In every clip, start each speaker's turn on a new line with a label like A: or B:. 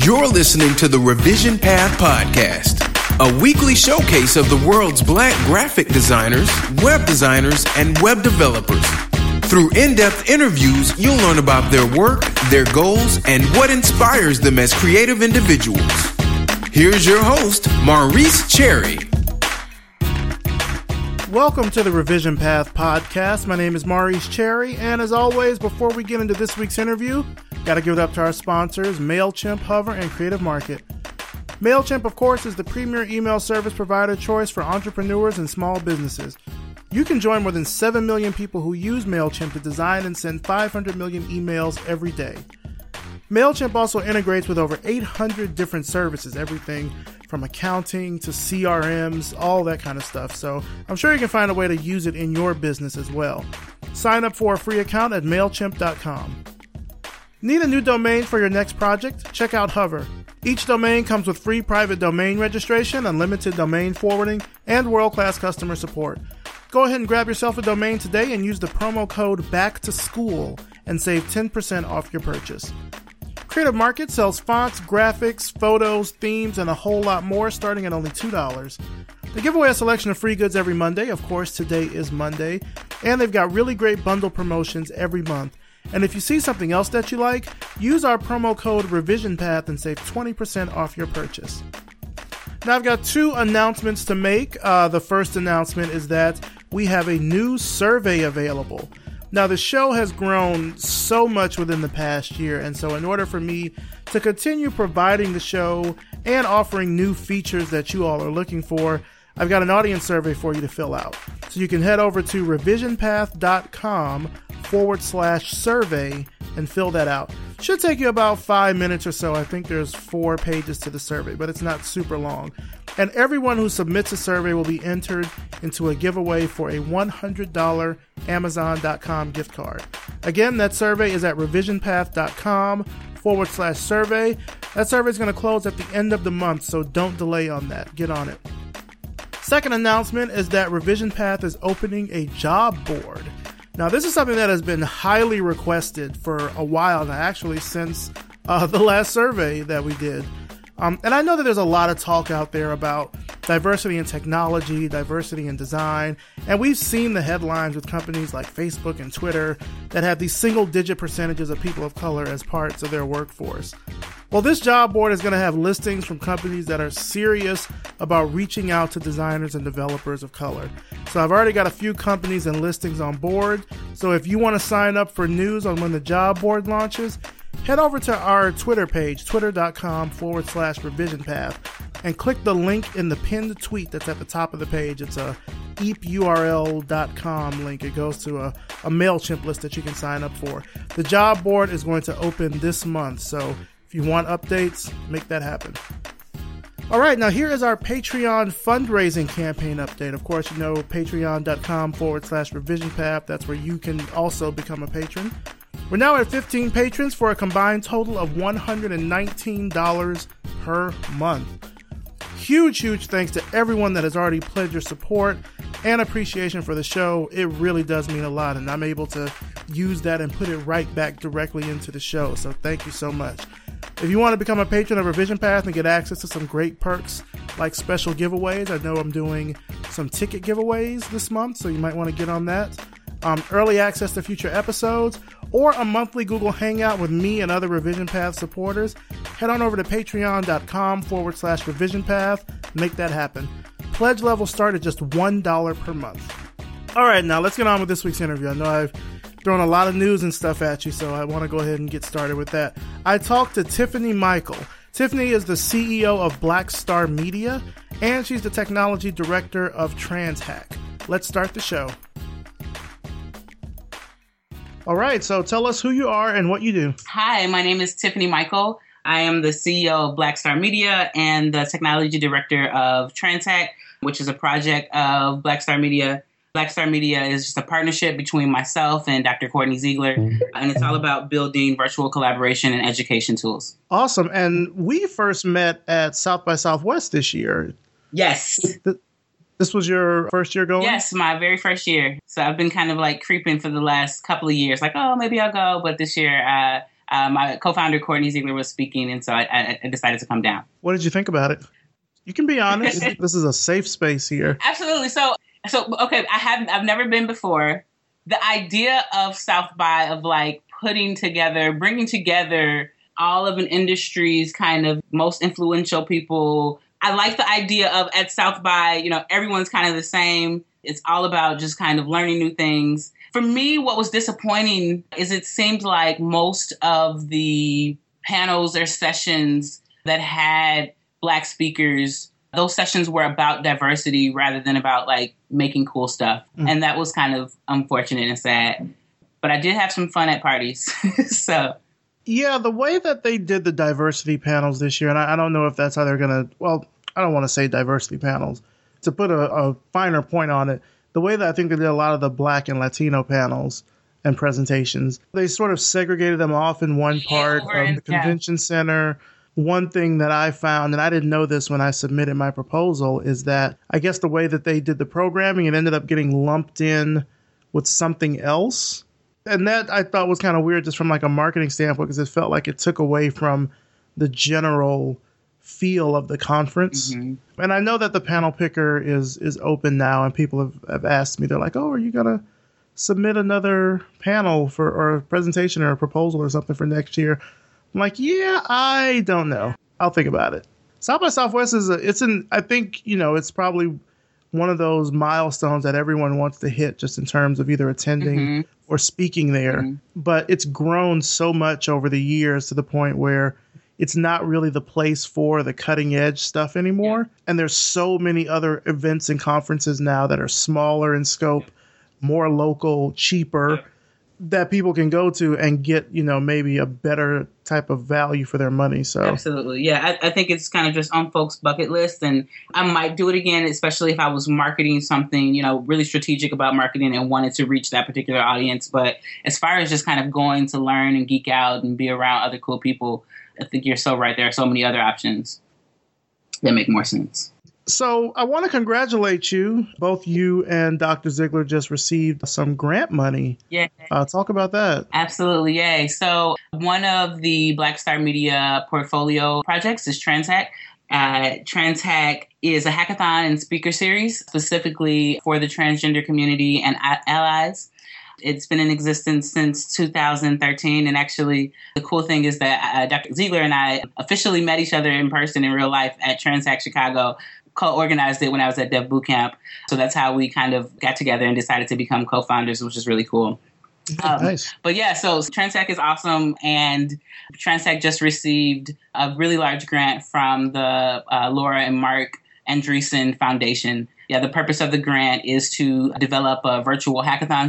A: You're listening to the Revision Path Podcast, a weekly showcase of the world's Black graphic designers, web designers, and web developers. Through in-depth interviews, you'll learn about their work, their goals, and what inspires them as creative individuals. Here's your host, Maurice Cherry.
B: Welcome to the Revision Path Podcast. My name is Maurice Cherry, and as always, before we get into this week's interview, got to give it up to our sponsors, MailChimp, Hover, and Creative Market. MailChimp, of course, is the premier email service provider choice for entrepreneurs and small businesses. You can join more than 7 million people who use MailChimp to design and send 500 million emails every day. MailChimp also integrates with over 800 different services, everything from accounting to CRMs, all that kind of stuff. So I'm sure you can find a way to use it in your business as well. Sign up for a free account at MailChimp.com. Need a new domain for your next project? Check out Hover. Each domain comes with free private domain registration, unlimited domain forwarding, and world-class customer support. Go ahead and grab yourself a domain today and use the promo code BACKTOSCHOOL and save 10% off your purchase. Creative Market sells fonts, graphics, photos, themes, and a whole lot more starting at only $2. They give away a selection of free goods every Monday. Of course, today is Monday. And they've got really great bundle promotions every month. And if you see something else that you like, use our promo code RevisionPath and save 20% off your purchase. Now, I've got two announcements to make. The first announcement is that we have a new survey available. Now, the show has grown so much within the past year, and so in order for me to continue providing the show and offering new features that you all are looking for, I've got an audience survey for you to fill out. So you can head over to revisionpath.com/survey and fill that out. Should take you about 5 minutes or so. I think there's 4 pages to the survey, but it's not super long. And everyone who submits a survey will be entered into a giveaway for a $100 Amazon.com gift card. Again, that survey is at revisionpath.com/survey. That survey is going to close at the end of the month, so don't delay on that. Get on it. Second announcement is that Revision Path is opening a job board. Now, this is something that has been highly requested for a while now, actually since the last survey that we did. And I know that there's a lot of talk out there about diversity in technology, diversity in design, and we've seen the headlines with companies like Facebook and Twitter that have these single-digit percentages of people of color as parts of their workforce. Well, this job board is going to have listings from companies that are serious about reaching out to designers and developers of color. So I've already got a few companies and listings on board. So if you want to sign up for news on when the job board launches, head over to our Twitter page, twitter.com/revisionpath, and click the link in the pinned tweet that's at the top of the page. It's a eepurl.com link. It goes to a MailChimp list that you can sign up for. The job board is going to open this month, so if you want updates, make that happen. All right, now here is our Patreon fundraising campaign update. Of course, you know, patreon.com/revisionpath. That's where you can also become a patron. We're now at 15 patrons for a combined total of $119 per month. Huge thanks to everyone that has already pledged your support and appreciation for the show. It really does mean a lot, and I'm able to use that and put it right back directly into the show, so thank you so much. If you want to become a patron of Revision Path and get access to some great perks like special giveaways, I know I'm doing some ticket giveaways this month, so you might want to get on that. Early access to future episodes, or a monthly Google Hangout with me and other Revision Path supporters, head on over to patreon.com/revisionpath. Make that happen. Pledge levels start at just $1 per month. All right, now let's get on with this week's interview. I know I've thrown a lot of news and stuff at you, so I want to go ahead and get started with that. I talked to Tiffany Michael. Tiffany is the CEO of Black Star Media, and she's the technology director of TransHack. Let's start the show. All right, so tell us who you are and what you do.
C: Hi, my name is Tiffany Michael. I am the CEO of Black Star Media and the technology director of TransHack, which is a project of Black Star Media. Black Star Media is just a partnership between myself and Dr. Courtney Ziegler, and it's all about building virtual collaboration and education tools.
B: Awesome. And we first met at South by Southwest this year.
C: Yes.
B: This was your first year going?
C: Yes, my very first year. So I've been kind of like creeping for the last couple of years, like, oh, maybe I'll go. But this year I My co-founder, Courtney Ziegler, was speaking, and so I decided to come down.
B: What did you think about it? You can be honest. This is a safe space here.
C: Absolutely. So okay, I've never been before. The idea of South by, of like bringing together all of an industry's kind of most influential people. I like the idea of at South by, everyone's kind of the same. It's all about just kind of learning new things. For me, what was disappointing is it seemed like most of the panels or sessions that had Black speakers, those sessions were about diversity rather than about like making cool stuff. And that was kind of unfortunate and sad. But I did have some fun at parties. So.
B: Yeah, the way that they did the diversity panels this year, and I don't know if that's how they're going to, well, I don't want to say diversity panels. To put a finer point on it, the way that I think they did a lot of the Black and Latino panels and presentations, they sort of segregated them off in one part of the convention center. One thing that I found, and I didn't know this when I submitted my proposal, is that I guess the way that they did the programming, it ended up getting lumped in with something else. And that I thought was kind of weird just from like a marketing standpoint, because it felt like it took away from the general feel of the conference. Mm-hmm. And I know that the panel picker is open now, and people have asked me, they're like, oh, are you going to submit another panel or a presentation or a proposal or something for next year? I'm like, yeah, I don't know. I'll think about it. South by Southwest I think, it's probably one of those milestones that everyone wants to hit just in terms of either attending or speaking there. But it's grown so much over the years to the point where it's not really the place for the cutting edge stuff anymore. And there's so many other events and conferences now that are smaller in scope, more local, cheaper, that people can go to and get, maybe a better type of value for their money. So
C: absolutely. Yeah. I think it's kind of just on folks' bucket list, and I might do it again, especially if I was marketing something, really strategic about marketing and wanted to reach that particular audience. But as far as just kind of going to learn and geek out and be around other cool people, I think you're so right. There are so many other options that make more sense.
B: So I want to congratulate you. Both you and Dr. Ziegler just received some grant money.
C: Yeah.
B: Talk about that.
C: Absolutely. Yay. So one of the Black Star Media portfolio projects is TransHack. TransHack is a hackathon and speaker series specifically for the transgender community and allies. It's been in existence since 2013. And actually, the cool thing is that Dr. Ziegler and I officially met each other in person in real life at TransHack Chicago, co-organized it when I was at Dev Bootcamp. So that's how we kind of got together and decided to become co-founders, which is really cool.
B: Nice.
C: But yeah, so TransHack is awesome. And TransHack just received a really large grant from the Laura and Mark Andreessen Foundation. Yeah, the purpose of the grant is to develop a virtual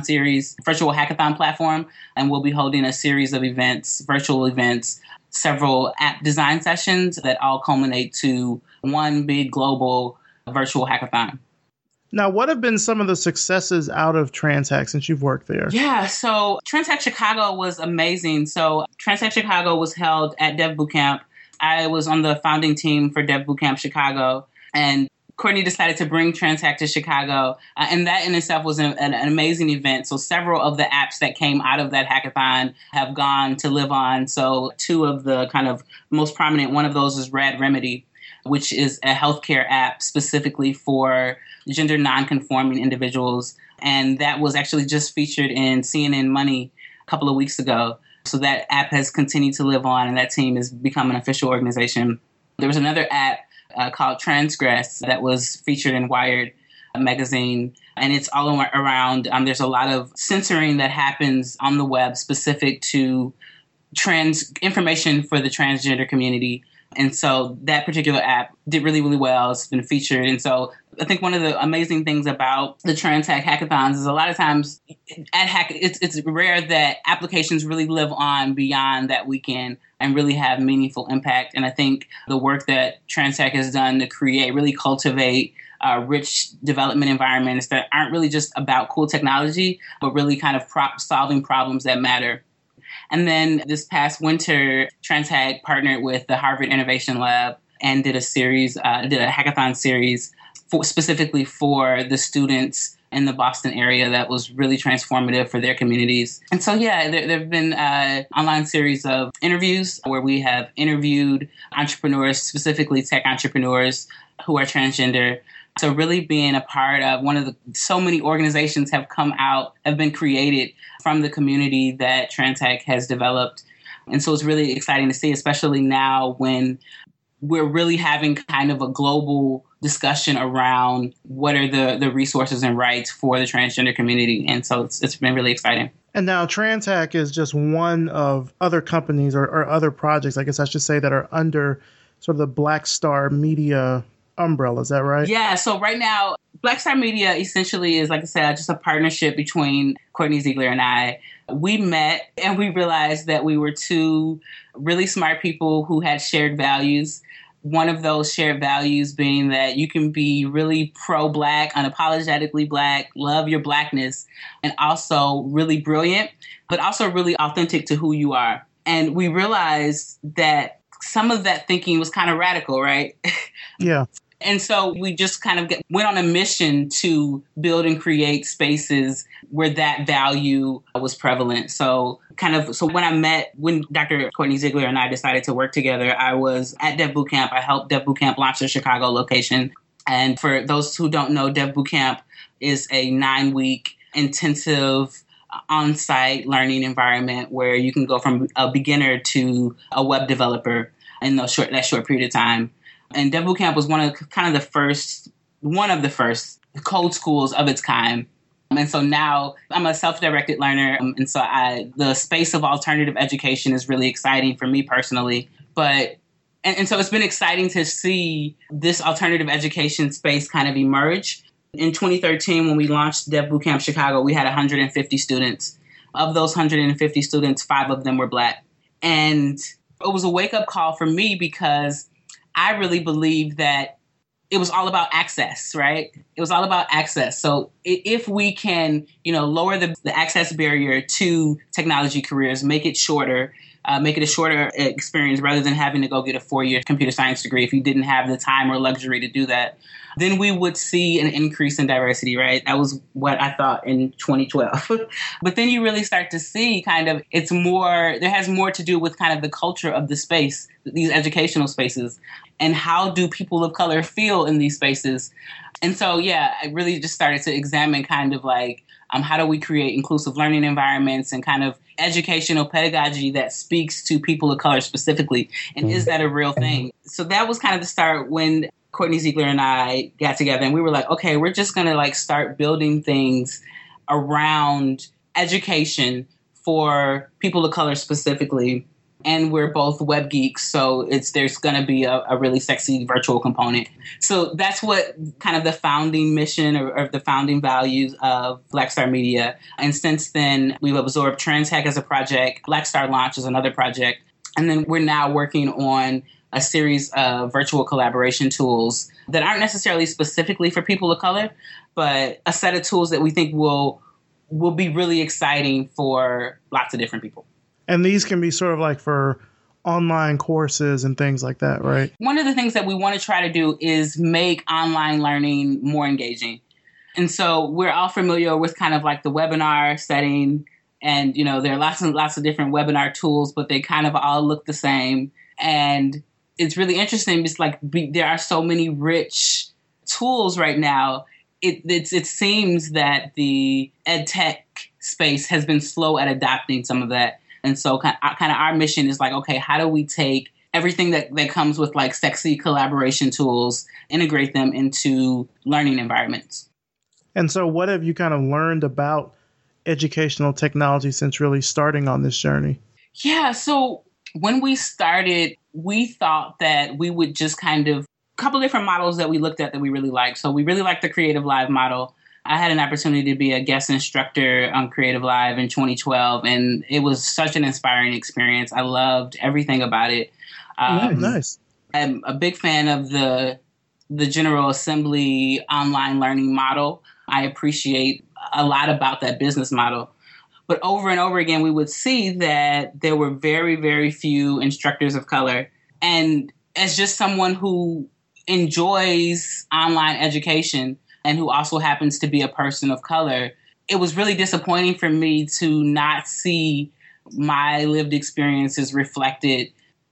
C: hackathon platform, and we'll be holding a series of virtual events, several app design sessions that all culminate to one big global virtual hackathon.
B: Now, what have been some of the successes out of TransHack since you've worked there?
C: Yeah, so TransHack Chicago was amazing. So TransHack Chicago was held at Dev Bootcamp. I was on the founding team for Dev Bootcamp Chicago, and Courtney decided to bring TransHack to Chicago, and that in itself was an amazing event. So several of the apps that came out of that hackathon have gone to live on. So two of the kind of most prominent, one of those is Rad Remedy, which is a healthcare app specifically for gender nonconforming individuals. And that was actually just featured in CNN Money a couple of weeks ago. So that app has continued to live on, and that team has become an official organization. There was another app called Transgress that was featured in Wired magazine. And it's all around, there's a lot of censoring that happens on the web specific to trans information for the transgender community. And so that particular app did really, really well. It's been featured. And so I think one of the amazing things about the TransHack hackathons is a lot of times it's rare that applications really live on beyond that weekend and really have meaningful impact. And I think the work that TransHack has done to really cultivate rich development environments that aren't really just about cool technology, but really kind of solving problems that matter. And then this past winter, TransHack partnered with the Harvard Innovation Lab and did a hackathon series specifically for the students in the Boston area that was really transformative for their communities. And so, yeah, there have been online series of interviews where we have interviewed entrepreneurs, specifically tech entrepreneurs who are transgender. So really being a part of so many organizations have been created from the community that TransTech has developed. And so it's really exciting to see, especially now when we're really having kind of a global discussion around what are the resources and rights for the transgender community. And so it's been really exciting.
B: And now TransTech is just one of other companies or other projects, I guess I should say, that are under sort of the Black Star Media umbrella. Is that right?
C: Yeah. So right now, Black Star Media essentially is, like I said, just a partnership between Courtney Ziegler and I. We met and we realized that we were two really smart people who had shared values. One of those shared values being that you can be really pro-Black, unapologetically Black, love your Blackness, and also really brilliant, but also really authentic to who you are. And we realized that some of that thinking was kind of radical, right?
B: Yeah.
C: And so we just kind of went on a mission to build and create spaces where that value was prevalent. So when Dr. Courtney Ziegler and I decided to work together, I was at Dev Bootcamp. I helped Dev Bootcamp launch their Chicago location. And for those who don't know, Dev Bootcamp is a 9-week intensive on-site learning environment where you can go from a beginner to a web developer in that short period of time. And Dev Bootcamp was one of the first code schools of its kind. And so now I'm a self-directed learner. And so the space of alternative education is really exciting for me personally. And so it's been exciting to see this alternative education space kind of emerge. In 2013, when we launched Dev Bootcamp Chicago, we had 150 students. Of those 150 students, 5 of them were Black. And it was a wake-up call for me because I really believe that it was all about access, right? It was all about access. So if we can, lower the access barrier to technology careers, make it a shorter experience rather than having to go get a 4-year computer science degree if you didn't have the time or luxury to do that, then we would see an increase in diversity, right? That was what I thought in 2012. But then you really start to see there has more to do with kind of the culture of the space, these educational spaces, and how do people of color feel in these spaces. And so, yeah, I really just started to examine kind of like, how do we create inclusive learning environments and kind of educational pedagogy that speaks to people of color specifically? And is that a real thing? So that was kind of the start when Courtney Ziegler and I got together and we were like, okay, we're just going to start building things around education for people of color specifically. And we're both web geeks, so there's going to be a really sexy virtual component. So that's what kind of the founding mission or the founding values of Black Star Media. And since then, we've absorbed TransTech as a project. Black Star Launch is another project. And then we're now working on a series of virtual collaboration tools that aren't necessarily specifically for people of color, but a set of tools that we think will be really exciting for lots of different people.
B: And these can be sort of like for online courses and things like that, right?
C: One of the things that we want to try to do is make online learning more engaging. And so we're all familiar with kind of like the webinar setting. And, there are lots and lots of different webinar tools, but they kind of all look the same. And it's really interesting because there are so many rich tools right now. It seems that the ed tech space has been slow at adopting some of that. And so kind of our mission is like, okay, how do we take everything that comes with like sexy collaboration tools, integrate them into learning environments?
B: And so what have you kind of learned about educational technology since really starting on this journey?
C: Yeah, so when we started, we thought that we would just kind of a couple different models that we looked at that we really liked. So we really liked the Creative Live model. I had an opportunity to be a guest instructor on Creative Live in 2012, and it was such an inspiring experience. I loved everything about it.
B: Nice.
C: I'm a big fan of the General Assembly online learning model. I appreciate a lot about that business model. But over and over again, we would see that there were very, very few instructors of color. And as just someone who enjoys online education, and who also happens to be a person of color, it was really disappointing for me to not see my lived experiences reflected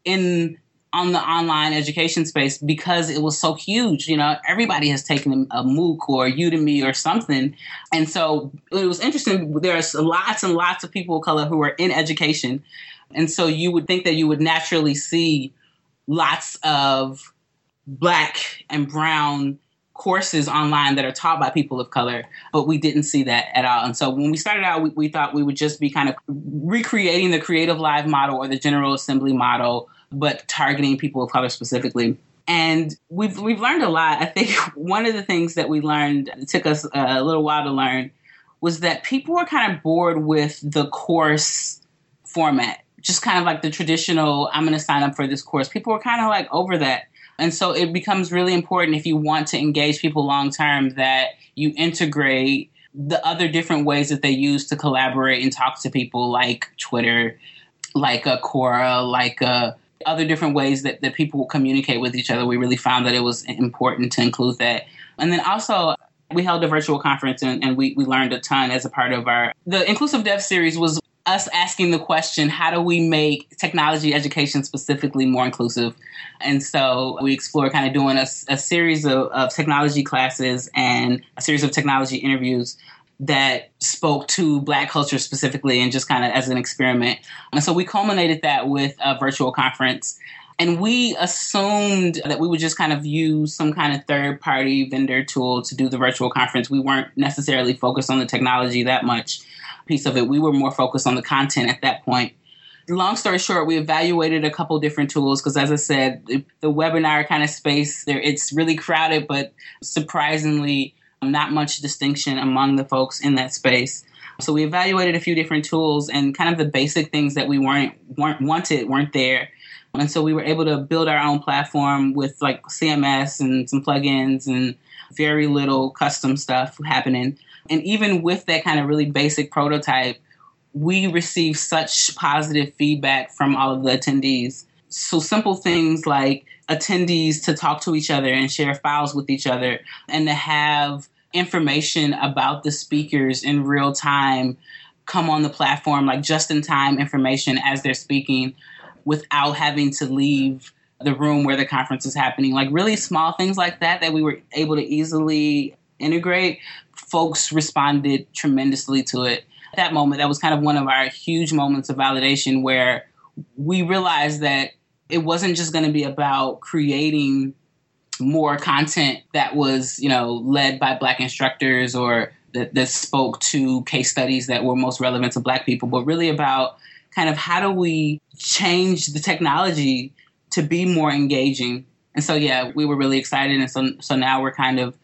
C: on the online education space because it was so huge. You know, everybody has taken a MOOC or Udemy or something. And so it was interesting. There's lots and lots of people of color who are in education. And so you would think that you would naturally see lots of Black and brown courses online that are taught by people of color, but we didn't see that at all. And so when we started out, we thought we would just be kind of recreating the Creative Live model or the General Assembly model, but targeting people of color specifically. And we've learned a lot. I think one of the things that we learned, it took us a little while to learn, was that people were kind of bored with the course format, just kind of like the traditional, I'm going to sign up for this course. People were kind of like over that. And so it becomes really important if you want to engage people long term that you integrate the other different ways that they use to collaborate and talk to people, like Twitter, like Quora, like other different ways that people communicate with each other. We really found that it was important to include that. And then also we held a virtual conference and we learned a ton as a part of the Inclusive Dev series was us asking the question, how do we make technology education specifically more inclusive? And so we explored kind of doing a series of technology classes and a series of technology interviews that spoke to Black culture specifically and just kind of as an experiment. And so we culminated that with a virtual conference. And we assumed that we would just kind of use some kind of third-party vendor tool to do the virtual conference. We weren't necessarily focused on the technology that much piece of it. We were more focused on the content at that point. Long story short, we evaluated a couple different tools because, as I said, the webinar kind of space, it's really crowded, but surprisingly not much distinction among the folks in that space. So we evaluated a few different tools and kind of the basic things that we weren't there. And so we were able to build our own platform with like CMS and some plugins and very little custom stuff happening. And even with that kind of really basic prototype, we received such positive feedback from all of the attendees. So simple things like attendees to talk to each other and share files with each other and to have information about the speakers in real time come on the platform, like just in time information as they're speaking without having to leave the room where the conference is happening. Like really small things like that we were able to easily integrate. Folks responded tremendously to it. At that moment, that was kind of one of our huge moments of validation where we realized that it wasn't just going to be about creating more content that was, led by Black instructors or that spoke to case studies that were most relevant to Black people, but really about kind of how do we change the technology to be more engaging. And so, yeah, we were really excited. And so now we're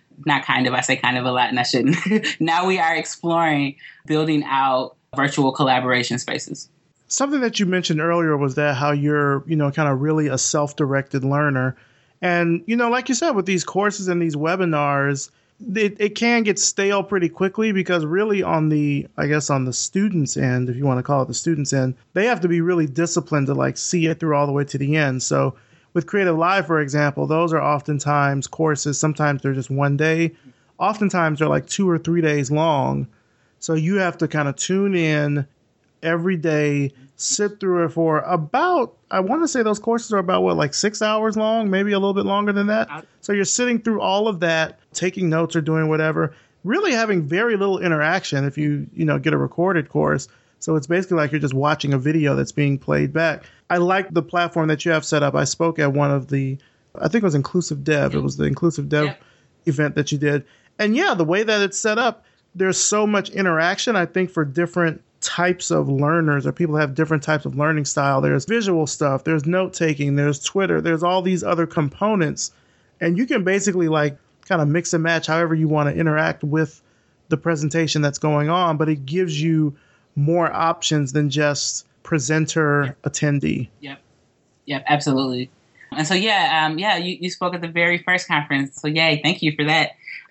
C: I say kind of a lot and I shouldn't. Now we are exploring building out virtual collaboration spaces.
B: Something that you mentioned earlier was that how you're, kind of really a self-directed learner. And, like you said, with these courses and these webinars, it can get stale pretty quickly because really on the students' end, if you want to call it the students' end, they have to be really disciplined to like see it through all the way to the end. So with Creative Live, for example, those are oftentimes courses. Sometimes they're just one day. Oftentimes they're like 2 or 3 days long. So you have to kind of tune in every day, sit through it for about, I want to say those courses are about, 6 hours long, maybe a little bit longer than that. So you're sitting through all of that, taking notes or doing whatever, really having very little interaction if you get a recorded course. So it's basically like you're just watching a video that's being played back. I like the platform that you have set up. I spoke at one of I think it was Inclusive Dev. It was the Inclusive Dev event that you did. And yeah, the way that it's set up, there's so much interaction, I think, for different types of learners or people have different types of learning style. There's visual stuff, there's note taking, there's Twitter, there's all these other components. And you can basically like kind of mix and match however you want to interact with the presentation that's going on, but it gives you more options than just presenter attendee.
C: Yep, absolutely. And so, you spoke at the very first conference. So, yay, thank you for that.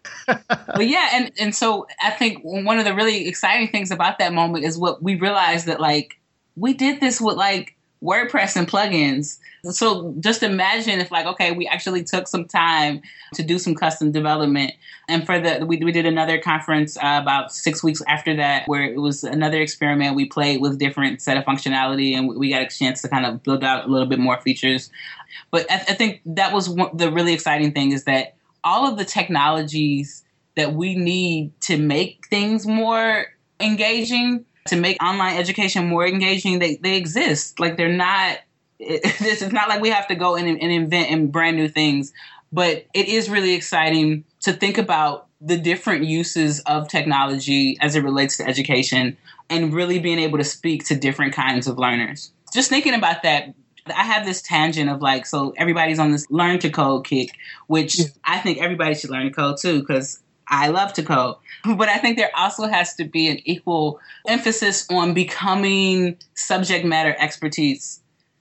C: But yeah, and so I think one of the really exciting things about that moment is what we realized that like we did this with like WordPress and plugins. So just imagine if like, okay, we actually took some time to do some custom development. And we did another conference about 6 weeks after that, where it was another experiment. We played with different set of functionality, and we got a chance to kind of build out a little bit more features. But I think that was the really exciting thing, is that all of the technologies that we need to make things more engaging, to make online education more engaging, they exist. Like they're not, it's not like we have to go and invent brand new things, but it is really exciting to think about the different uses of technology as it relates to education and really being able to speak to different kinds of learners. Just thinking about that, I have this tangent of like, so everybody's on this learn to code kick, which I think everybody should learn to code too, because I love to code. But I think there also has to be an equal emphasis on becoming subject matter experts.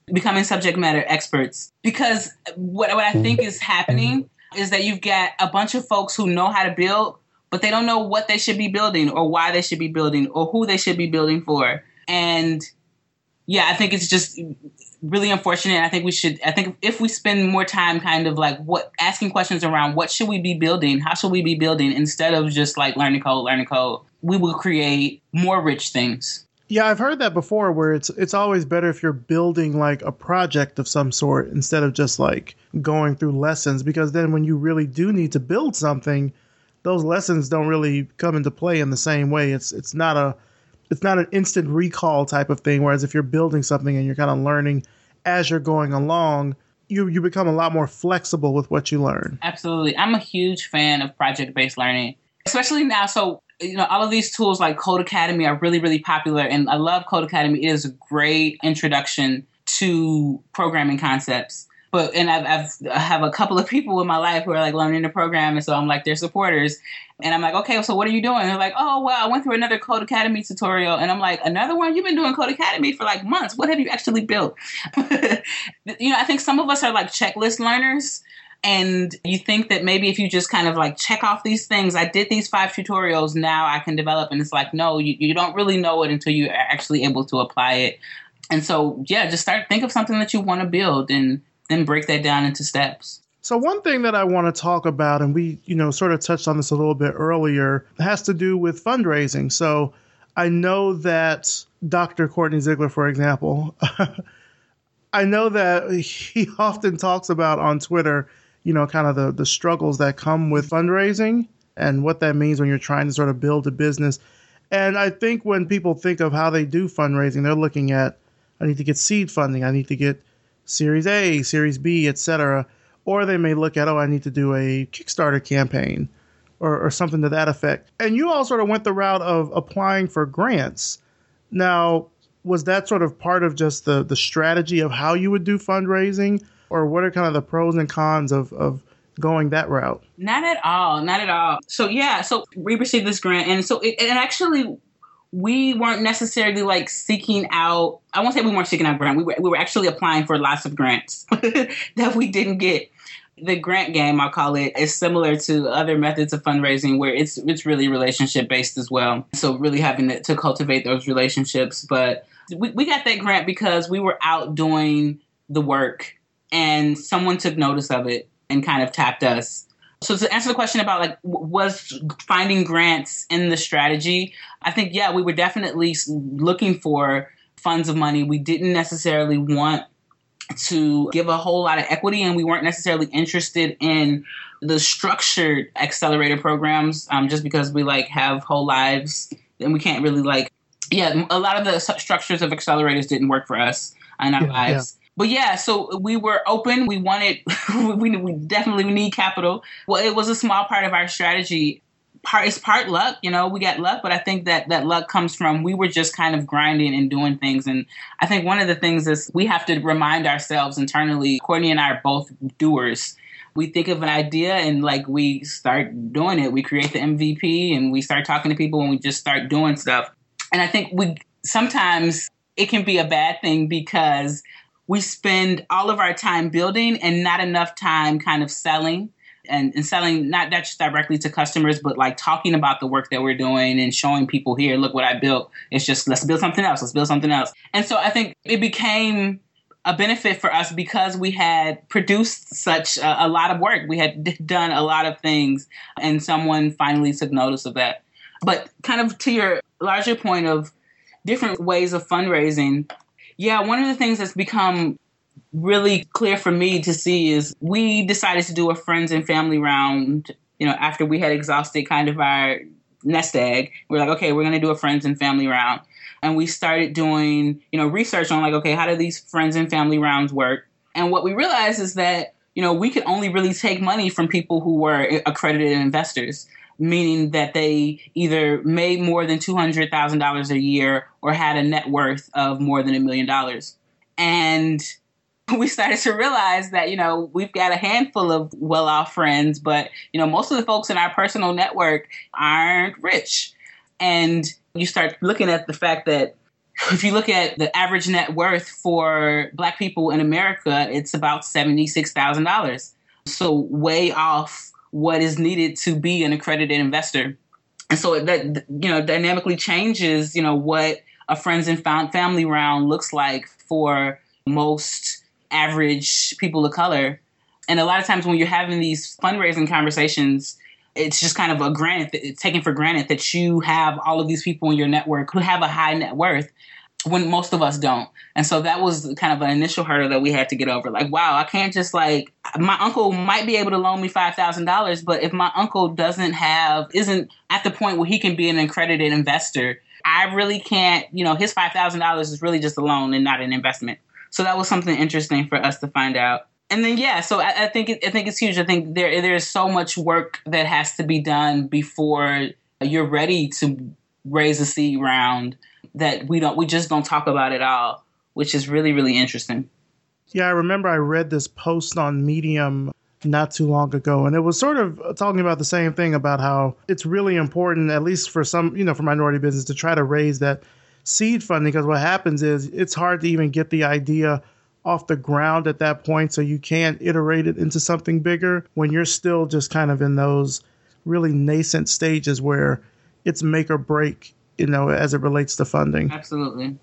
C: Because what I think is happening is that you've got a bunch of folks who know how to build, but they don't know what they should be building or why they should be building or who they should be building for. And yeah, I think it's just really unfortunate. I think if we spend more time kind of like asking questions around what should we be building, how should we be building, instead of just like learn to code, we will create more rich things.
B: Yeah, I've heard that before, where it's always better if you're building like a project of some sort instead of just like going through lessons, because then when you really do need to build something, those lessons don't really come into play in the same way. It's not an instant recall type of thing, whereas if you're building something and you're kind of learning as you're going along, you become a lot more flexible with what you learn.
C: Absolutely. I'm a huge fan of project-based learning, especially now. So, all of these tools like Codecademy are really, really popular, and I love Codecademy. It is a great introduction to programming concepts. And I have a couple of people in my life who are like learning to program, and so I'm like their supporters. And I'm like, okay, so what are you doing? And they're like, oh, well, I went through another Codecademy tutorial. And I'm like, another one? You've been doing Codecademy for like months. What have you actually built? I think some of us are like checklist learners. And you think that maybe if you just kind of like check off these things, I did these 5 tutorials, now I can develop. And it's like, no, you don't really know it until you're actually able to apply it. And so, yeah, just think of something that you want to build and then break that down into steps.
B: So one thing that I want to talk about, and we, sort of touched on this a little bit earlier, has to do with fundraising. So I know that Dr. Courtney Ziegler, for example, I know that he often talks about on Twitter, kind of the struggles that come with fundraising and what that means when you're trying to sort of build a business. And I think when people think of how they do fundraising, they're looking at, I need to get seed funding, I need to get Series A, Series B, etc. Or they may look at, I need to do a Kickstarter campaign or something to that effect. And you all sort of went the route of applying for grants. Now, was that sort of part of just the strategy of how you would do fundraising? Or what are kind of the pros and cons of going that route?
C: Not at all. So, yeah, so we received this grant. And so actually, we weren't necessarily like seeking out, I won't say we weren't seeking out grant. We were actually applying for lots of grants that we didn't get. The grant game, I'll call it, is similar to other methods of fundraising where it's really relationship based as well. So really having to cultivate those relationships. But we got that grant because we were out doing the work and someone took notice of it and kind of tapped us. So to answer the question about like, was finding grants in the strategy, I think, yeah, we were definitely looking for funds of money. We didn't necessarily want to give a whole lot of equity, and we weren't necessarily interested in the structured accelerator programs just because we like have whole lives and we can't really a lot of the structures of accelerators didn't work for us in our lives. Yeah. But yeah, so we were open. We wanted, we definitely need capital. Well, it was a small part of our strategy. It's part luck, we got luck, but I think that luck comes from, we were just kind of grinding and doing things. And I think one of the things is we have to remind ourselves internally, Courtney and I are both doers. We think of an idea and we start doing it. We create the MVP and we start talking to people and we just start doing stuff. And I think sometimes it can be a bad thing because we spend all of our time building and not enough time kind of selling and selling, not just directly to customers, but talking about the work that we're doing and showing people, here, look what I built. It's just, let's build something else. And so I think it became a benefit for us because we had produced such a lot of work. We had done a lot of things, and someone finally took notice of that. But kind of to your larger point of different ways of fundraising, yeah, one of the things that's become really clear for me to see is we decided to do a friends and family round, after we had exhausted kind of our nest egg. We're like, okay, we're going to do a friends and family round. And we started doing, research on like, okay, how do these friends and family rounds work? And what we realized is that, we could only really take money from people who were accredited investors, meaning that they either made more than $200,000 a year or had a net worth of more than $1 million. And we started to realize that, we've got a handful of well-off friends, but, most of the folks in our personal network aren't rich. And you start looking at the fact that if you look at the average net worth for Black people in America, it's about $76,000. So way off what is needed to be an accredited investor. And so that, dynamically changes, what a friends and family round looks like for most average people of color. And a lot of times when you're having these fundraising conversations, it's just kind of it's taken for granted that you have all of these people in your network who have a high net worth when most of us don't. And so that was kind of an initial hurdle that we had to get over. Like, wow, I can't just my uncle might be able to loan me $5,000, but if my uncle isn't at the point where he can be an accredited investor, I really can't, his $5,000 is really just a loan and not an investment. So that was something interesting for us to find out. And then, so I think it's huge. I think there's so much work that has to be done before you're ready to raise a seed round that we just don't talk about at all, which is really, really interesting.
B: Yeah, I remember I read this post on Medium not too long ago, and it was sort of talking about the same thing about how it's really important, at least for some, for minority business, to try to raise that seed funding, because what happens is it's hard to even get the idea off the ground at that point, so you can't iterate it into something bigger when you're still just kind of in those really nascent stages where it's make or break, as it relates to funding.
C: Absolutely.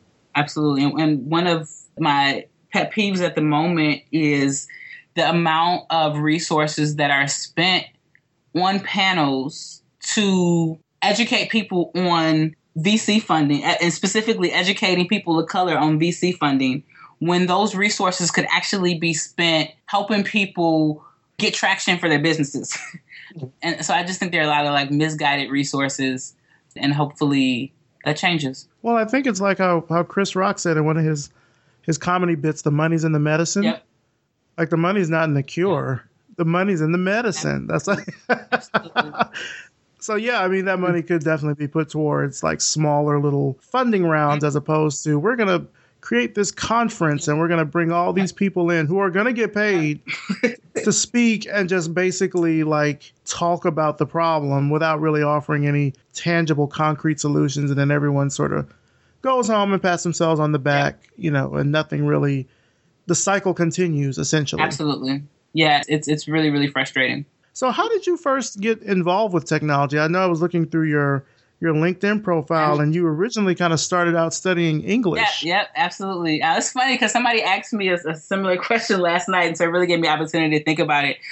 C: And one of my pet peeves at the moment is the amount of resources that are spent on panels to educate people on VC funding, and specifically educating people of color on VC funding, when those resources could actually be spent helping people get traction for their businesses. And so I just think there are a lot of misguided resources, and hopefully that changes. Well,
B: I think it's like how Chris Rock said in one of his comedy bits, the money's in the medicine.
C: Yep.
B: Like the money's not in the cure. Yep. The money's in the medicine. Yep. That's
C: Absolutely.
B: So, yeah, that money could definitely be put towards smaller little funding rounds, as opposed to we're going to create this conference and we're going to bring all these people in who are going to get paid to speak and just basically talk about the problem without really offering any tangible, concrete solutions. And then everyone sort of goes home and pats themselves on the back, and nothing really, the cycle continues essentially.
C: Absolutely. Yeah, it's really, really frustrating.
B: So how did you first get involved with technology? I know I was looking through your LinkedIn profile, and you originally kind of started out studying English.
C: Yep, absolutely. It's funny because somebody asked me a similar question last night, and so it really gave me the opportunity to think about it.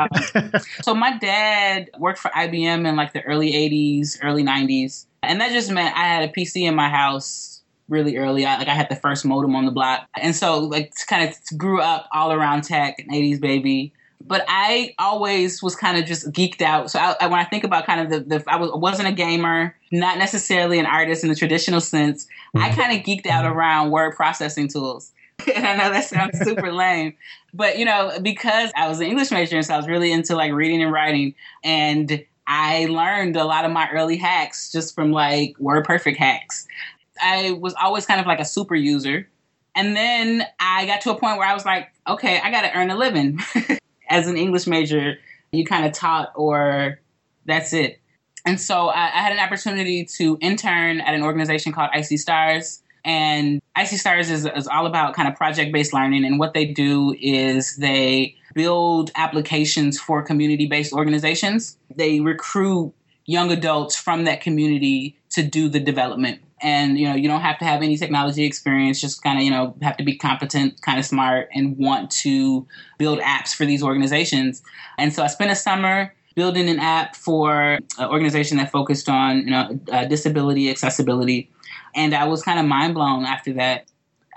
C: So my dad worked for IBM in the early 80s, early 90s, and that just meant I had a PC in my house really early. I had the first modem on the block. And so kind of grew up all around tech, an 80s baby. But I always was kind of just geeked out. So when I think about kind of I wasn't a gamer, not necessarily an artist in the traditional sense. I kind of geeked out around word processing tools. And I know that sounds super lame, but because I was an English major, and so I was really into reading and writing, and I learned a lot of my early hacks just from WordPerfect hacks. I was always kind of a super user. And then I got to a point where I was like, okay, I got to earn a living. As an English major, you kind of taught or that's it. And so I had an opportunity to intern at an organization called Icy Stars. And Icy Stars is all about kind of project-based learning. And what they do is they build applications for community-based organizations. They recruit young adults from that community to do the development. And, you don't have to have any technology experience, just kind of, have to be competent, kind of smart, and want to build apps for these organizations. And so I spent a summer building an app for an organization that focused on, disability accessibility. And I was kind of mind blown after that.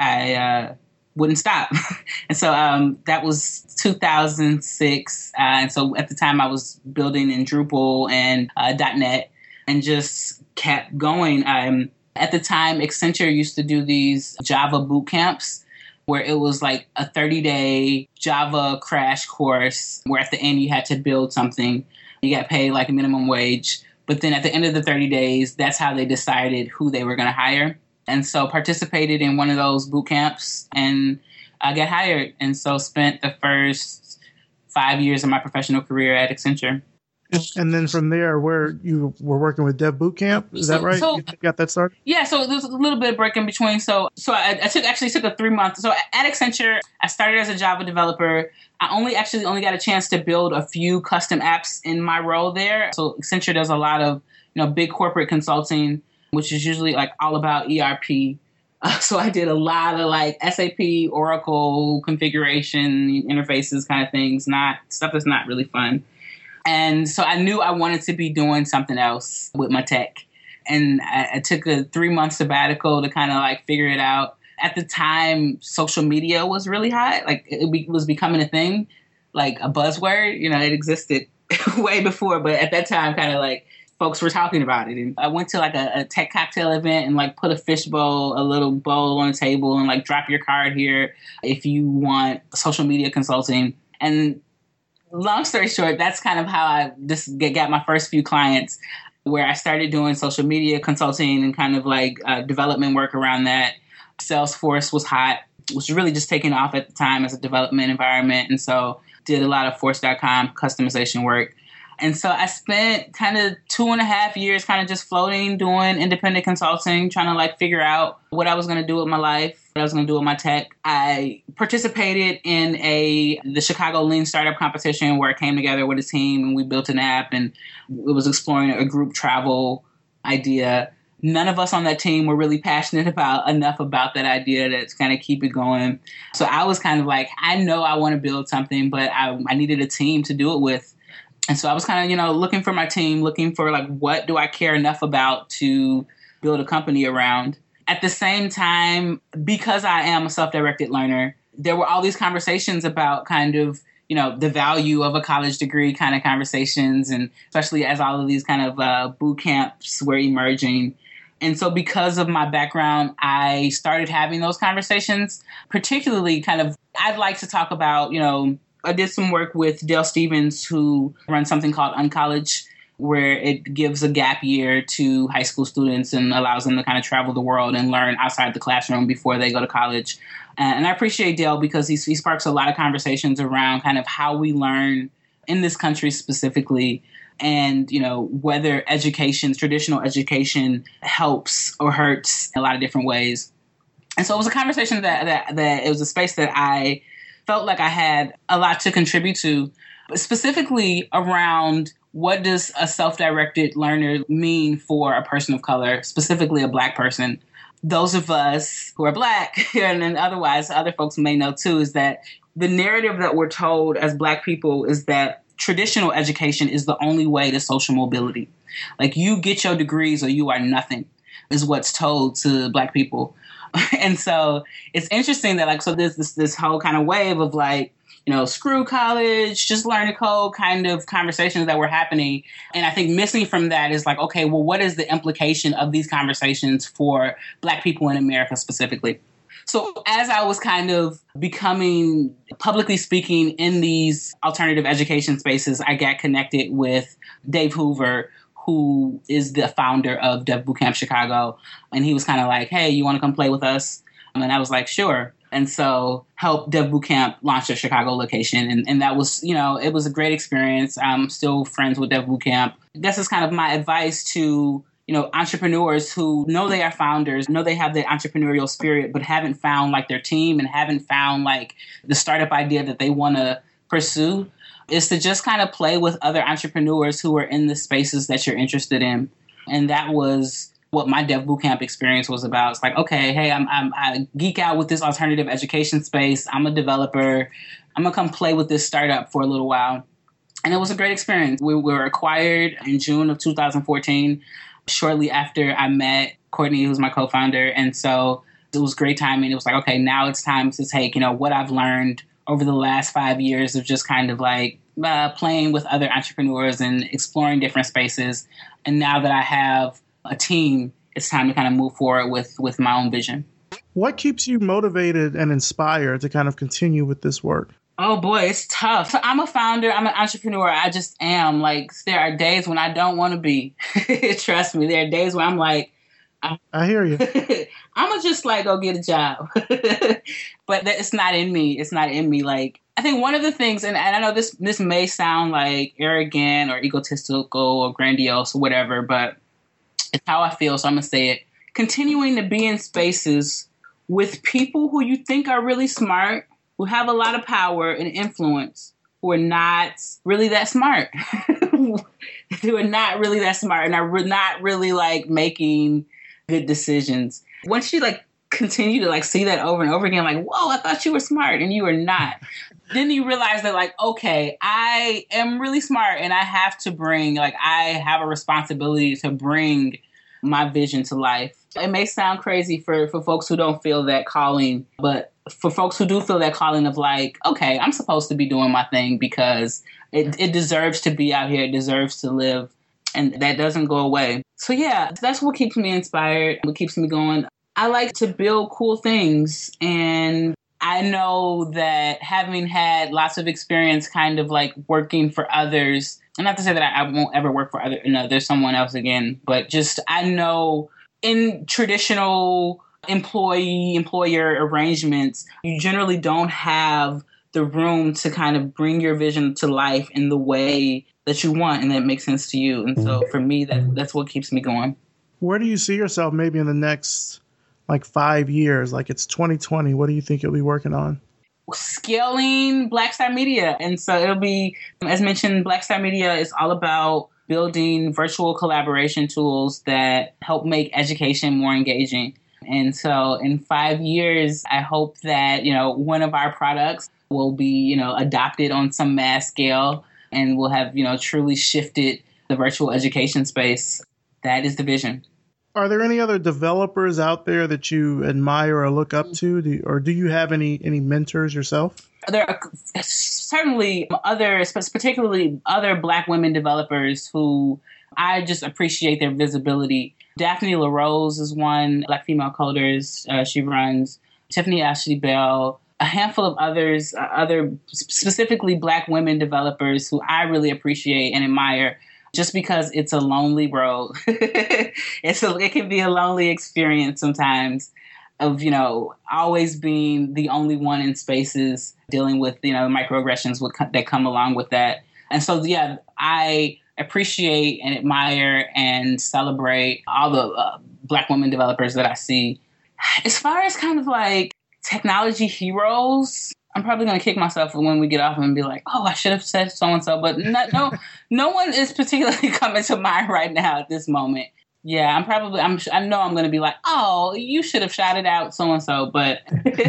C: I wouldn't stop. And so that was 2006. And so at the time I was building in Drupal and .NET and just kept going. At the time, Accenture used to do these Java boot camps where it was like a 30-day Java crash course where at the end you had to build something. You got paid like a minimum wage. But then at the end of the 30 days, that's how they decided who they were going to hire. And so participated in one of those boot camps and I got hired. And so spent the first 5 years of my professional career at Accenture.
B: And then from there, where you were working with Dev Bootcamp, is that right? You got that started?
C: Yeah, so there's a little bit of break in between. So I took a 3-month. So at Accenture, I started as a Java developer. I only got a chance to build a few custom apps in my role there. So Accenture does a lot of big corporate consulting, which is usually like all about ERP. So I did a lot of like SAP, Oracle configuration interfaces kind of things, not stuff that's not really fun. And so I knew I wanted to be doing something else with my tech. And I took a 3-month sabbatical to kind of like figure it out. At the time, social media was really hot. Like it was becoming a thing, like a buzzword. It existed way before. But at that time, kind of like folks were talking about it. And I went to like a tech cocktail event and like put a little bowl on the table and like drop your card here if you want social media consulting. And long story short, that's kind of how I just got my first few clients, where I started doing social media consulting and kind of like development work around that. Salesforce was hot, was really just taking off at the time as a development environment. And so did a lot of Force.com customization work. And so I spent kind of 2.5 years kind of just floating, doing independent consulting, trying to like figure out what I was going to do with my life, what I was going to do with my tech. I participated in the Chicago Lean Startup Competition where I came together with a team and we built an app, and it was exploring a group travel idea. None of us on that team were really passionate enough about that idea to kind of keep it going. So I was kind of like, I know I want to build something, but I needed a team to do it with. And so I was kind of, looking for my team, looking for like, what do I care enough about to build a company around? At the same time, because I am a self-directed learner, there were all these conversations about kind of, the value of a college degree kind of conversations. And especially as all of these kind of boot camps were emerging. And so because of my background, I started having those conversations, particularly kind of, I'd like to talk about, I did some work with Dale Stevens, who runs something called Uncollege, where it gives a gap year to high school students and allows them to kind of travel the world and learn outside the classroom before they go to college. And I appreciate Dale because he sparks a lot of conversations around kind of how we learn in this country specifically, and, whether traditional education helps or hurts in a lot of different ways. And so it was a conversation that it was a space that I felt like I had a lot to contribute to, but specifically around what does a self-directed learner mean for a person of color, specifically a Black person. Those of us who are Black, and then otherwise other folks may know too, is that the narrative that we're told as Black people is that traditional education is the only way to social mobility. Like you get your degrees or you are nothing, is what's told to Black people. And so it's interesting that so there's this whole kind of wave of screw college, just learn to code kind of conversations that were happening. And I think missing from that is okay, well, what is the implication of these conversations for Black people in America specifically? So as I was kind of becoming publicly speaking in these alternative education spaces, I got connected with Dave Hoover, who is the founder of Dev Bootcamp Chicago. And he was kind of like, hey, you want to come play with us? And I was like, sure. And so helped Dev Bootcamp launch their Chicago location. And that was, it was a great experience. I'm still friends with Dev Bootcamp. I guess it's kind of my advice to, entrepreneurs who know they are founders, know they have the entrepreneurial spirit, but haven't found their team and haven't found the startup idea that they want to pursue, is to just kind of play with other entrepreneurs who are in the spaces that you're interested in. And that was what my Dev Bootcamp experience was about. It's like, okay, hey, I geek out with this alternative education space. I'm a developer. I'm going to come play with this startup for a little while. And it was a great experience. We were acquired in June of 2014, shortly after I met Courtney, who's my co-founder. And so it was great timing. It was like, okay, now it's time to take, what I've learned over the last 5 years of just kind of like playing with other entrepreneurs and exploring different spaces. And now that I have a team, it's time to kind of move forward with my own vision.
B: What keeps you motivated and inspired to kind of continue with this work?
C: Oh boy, it's tough. So I'm a founder. I'm an entrepreneur. I just am. Like, there are days when I don't want to be. Trust me. There are days where I'm like,
B: I hear you.
C: I'm going to just like go get a job. But it's not in me. It's not in me. Like, I think one of the things, and I know this may sound like arrogant or egotistical or grandiose or whatever, but it's how I feel. So I'm going to say it. Continuing to be in spaces with people who you think are really smart, who have a lot of power and influence, who are not really that smart, who are not really that smart and are not really like making good decisions. Once you like continue to like see that over and over again, like, whoa, I thought you were smart and you are not. Then you realize that like, okay, I am really smart and I have a responsibility to bring my vision to life. It may sound crazy for folks who don't feel that calling, but for folks who do feel that calling of like, okay, I'm supposed to be doing my thing because it deserves to be out here. It deserves to live. And that doesn't go away. So yeah, that's what keeps me inspired, what keeps me going. I like to build cool things. And I know that having had lots of experience kind of like working for others, and not to say that I won't ever work for there's someone else again, but just I know in traditional employer arrangements, you generally don't have the room to kind of bring your vision to life in the way that you want and that makes sense to you. And so for me, that's what keeps me going.
B: Where do you see yourself maybe in the next like 5 years? Like it's 2020. What do you think you'll be working on?
C: Scaling Black Star Media. And so it'll be, as mentioned, Black Star Media is all about building virtual collaboration tools that help make education more engaging. And so in 5 years, I hope that, one of our products will be, adopted on some mass scale and will have, truly shifted the virtual education space. That is the vision.
B: Are there any other developers out there that you admire or look up to? Do you have any mentors yourself?
C: There are certainly particularly other Black women developers who I just appreciate their visibility. Daphne LaRose is one, Black female coders she runs. Tiffany Ashley Bell, a handful of others, other specifically Black women developers who I really appreciate and admire. Just because it's a lonely road. It can be a lonely experience sometimes of, always being the only one in spaces dealing with, microaggressions that come along with that. And so, yeah, I appreciate and admire and celebrate all the Black women developers that I see. As far as kind of like technology heroes, I'm probably going to kick myself when we get off and be like, oh, I should have said so-and-so. But no one is particularly coming to mind right now at this moment. Yeah, I know I'm going to be like, oh, you should have shouted out so-and-so. But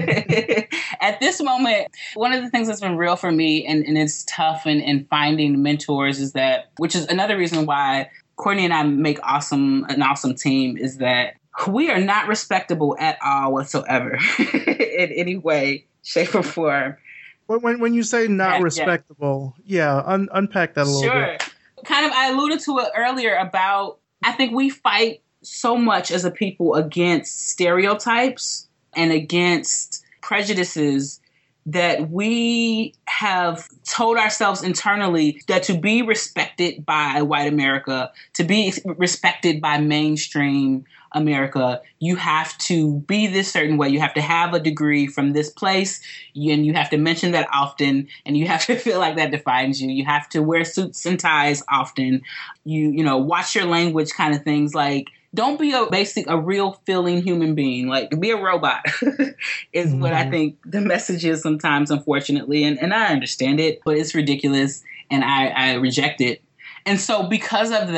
C: at this moment, one of the things that's been real for me and it's tough in finding mentors is that, which is another reason why Courtney and I make an awesome team, is that we are not respectable at all whatsoever in any way, shape, or form.
B: When you say not respectable, unpack that a little bit.
C: Sure. Kind of, I alluded to it earlier about, I think we fight so much as a people against stereotypes and against prejudices that we have told ourselves internally that to be respected by white America, to be respected by mainstream America, you have to be this certain way. You have to have a degree from this place, and you have to mention that often, and you have to feel like that defines you. You have to wear suits and ties often. You watch your language kind of things. Like, don't be a real feeling human being. Like, be a robot is what I think the message is sometimes, unfortunately. And I understand it, but it's ridiculous, and I reject it. And so because of that,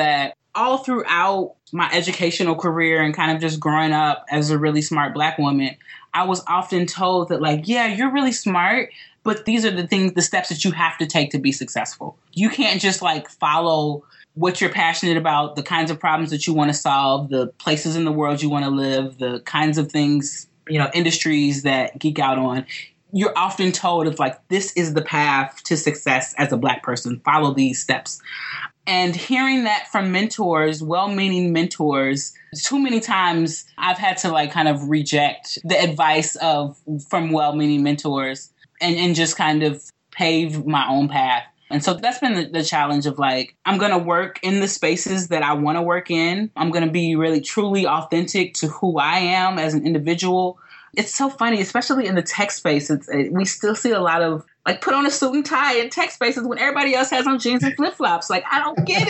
C: all throughout my educational career and kind of just growing up as a really smart Black woman, I was often told that, like, yeah, you're really smart, but these are the steps that you have to take to be successful. You can't just like follow what you're passionate about, the kinds of problems that you want to solve, the places in the world you want to live, the kinds of things, industries that geek out on. You're often told it's like, this is the path to success as a Black person. Follow these steps. And hearing that from mentors, well-meaning mentors, too many times I've had to like kind of reject the advice from well-meaning mentors and just kind of pave my own path. And so that's been the challenge of like, I'm going to work in the spaces that I want to work in. I'm going to be really truly authentic to who I am as an individual. It's so funny, especially in the tech space. We still see a lot of like put on a suit and tie in tech spaces when everybody else has on jeans and flip flops. Like, I don't get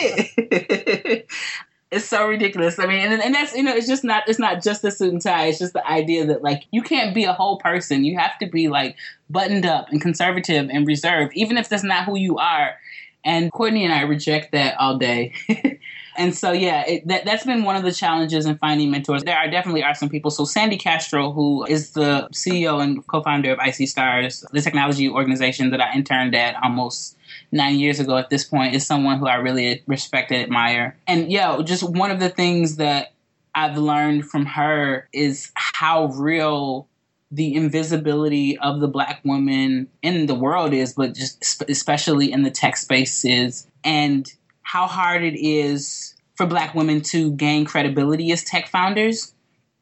C: it. It's so ridiculous. I mean, and that's, it's not just the suit and tie. It's just the idea that like, you can't be a whole person. You have to be like buttoned up and conservative and reserved, even if that's not who you are. And Courtney and I reject that all day. And so, yeah, that's been one of the challenges in finding mentors. There definitely are some people. So Sandy Castro, who is the CEO and co-founder of IC Stars, the technology organization that I interned at almost 9 years ago at this point, is someone who I really respect and admire. And yeah, just one of the things that I've learned from her is how real the invisibility of the Black woman in the world is, but just especially in the tech space is, and how hard it is for Black women to gain credibility as tech founders.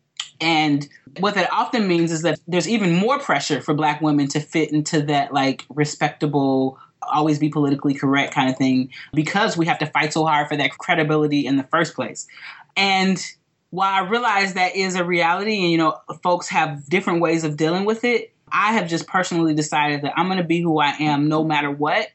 C: And what that often means is that there's even more pressure for Black women to fit into that like respectable, always be politically correct kind of thing, because we have to fight so hard for that credibility in the first place. And while I realize that is a reality and, folks have different ways of dealing with it, I have just personally decided that I'm going to be who I am no matter what,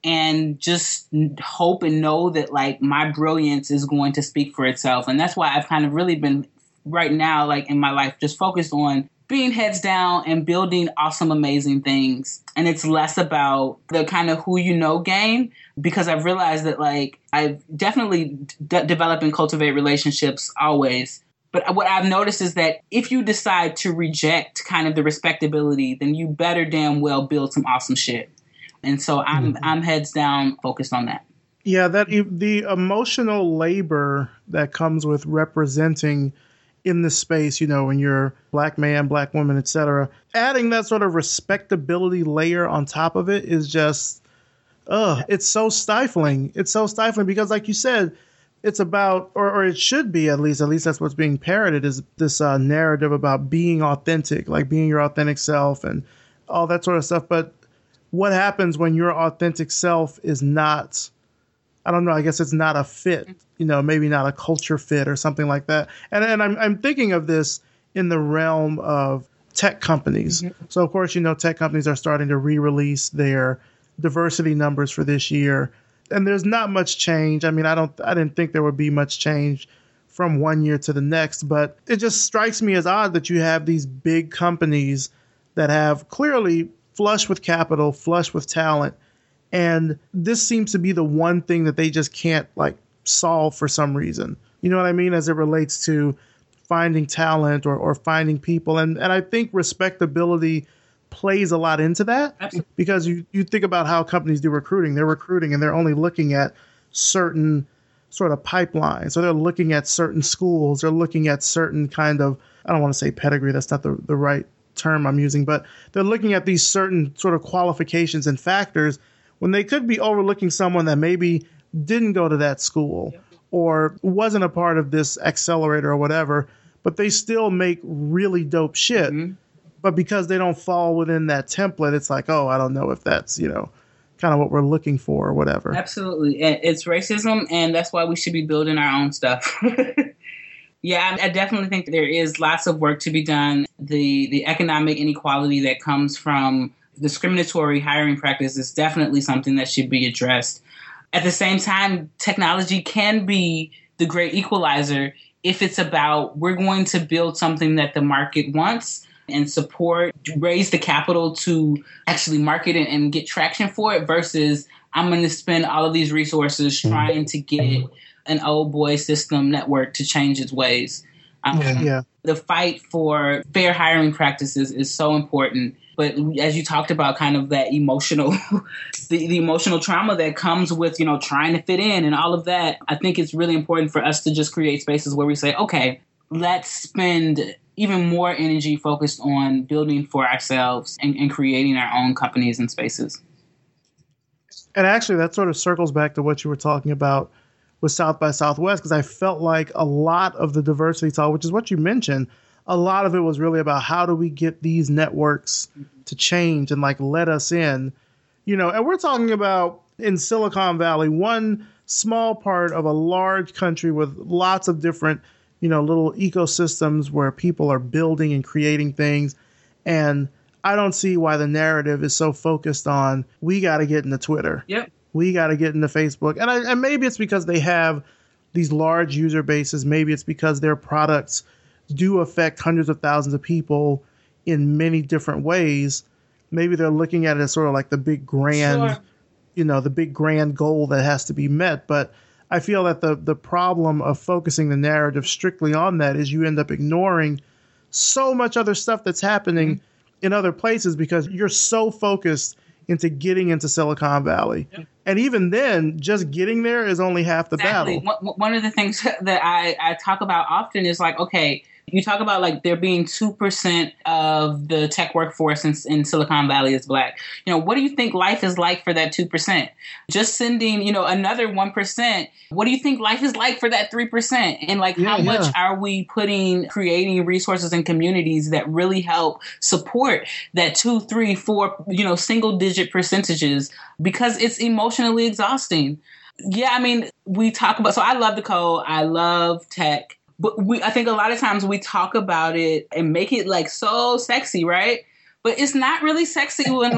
C: and just hope and know that like my brilliance is going to speak for itself. And that's why I've kind of really been right now, like in my life, just focused on being heads down and building awesome, amazing things. And it's less about the kind of who you know game, because I've realized that like I've definitely develop and cultivate relationships always. But what I've noticed is that if you decide to reject kind of the respectability, then you better damn well build some awesome shit. And so I'm heads down focused on that.
B: Yeah, that the emotional labor that comes with representing in the space, when you're Black man, Black woman, etc. Adding that sort of respectability layer on top of it is just, it's so stifling. It's so stifling because, like you said, it's about, or it should be at least that's what's being parroted, is this narrative about being authentic, like being your authentic self and all that sort of stuff. But what happens when your authentic self is not, I don't know, I guess it's not a fit, maybe not a culture fit or something like that. And I'm thinking of this in the realm of tech companies. Mm-hmm. So, of course, tech companies are starting to re-release their diversity numbers for this year. And there's not much change. I mean, I didn't think there would be much change from one year to the next, but it just strikes me as odd that you have these big companies that have clearly flush with capital, flush with talent. And this seems to be the one thing that they just can't like solve for some reason. You know what I mean? As it relates to finding talent or finding people. And I think respectability plays a lot into that. Absolutely. Because you think about how companies do recruiting. They're recruiting and they're only looking at certain sort of pipelines. So they're looking at certain schools. They're looking at certain kind of, I don't want to say pedigree. That's not the right term I'm using, but they're looking at these certain sort of qualifications and factors when they could be overlooking someone that maybe didn't go to that school or wasn't a part of this accelerator or whatever, but they still make really dope shit. Mm-hmm. But because they don't fall within that template, it's like, oh, I don't know if that's, kind of what we're looking for or whatever.
C: Absolutely. It's racism, and that's why we should be building our own stuff. Yeah, I definitely think there is lots of work to be done. The economic inequality that comes from discriminatory hiring practice is definitely something that should be addressed. At the same time, technology can be the great equalizer if it's about, we're going to build something that the market wants and support, raise the capital to actually market it and get traction for it, versus I'm going to spend all of these resources trying to get an old boy system network to change its ways. The fight for fair hiring practices is so important. But as you talked about, kind of that emotional, the emotional trauma that comes with, trying to fit in and all of that, I think it's really important for us to just create spaces where we say, okay, let's spend even more energy focused on building for ourselves and creating our own companies and spaces.
B: And actually, that sort of circles back to what you were talking about with South by Southwest, because I felt like a lot of the diversity talk, which is what you mentioned, a lot of it was really about how do we get these networks to change and let us in, and we're talking about in Silicon Valley, one small part of a large country with lots of different, little ecosystems where people are building and creating things. And I don't see why the narrative is so focused on, we got to get into Twitter.
C: Yep.
B: We got to get into Facebook. And maybe it's because they have these large user bases. Maybe it's because their products do affect hundreds of thousands of people in many different ways. Maybe they're looking at it as sort of like the big grand, the big grand goal that has to be met. But I feel that the problem of focusing the narrative strictly on that is you end up ignoring so much other stuff that's happening in other places because you're so focused into getting into Silicon Valley. Yep. And even then, just getting there is only half the battle.
C: One of the things that I talk about often is okay, you talk about there being 2% of the tech workforce in Silicon Valley is Black. What do you think life is like for that 2%? Just sending, another 1%. What do you think life is like for that 3%? And how much are we creating resources and communities that really help support that 2, 3, 4, single digit percentages, because it's emotionally exhausting. Yeah. We talk about, so I love the code. I love tech. But I think a lot of times we talk about it and make it so sexy, right? But it's not really sexy when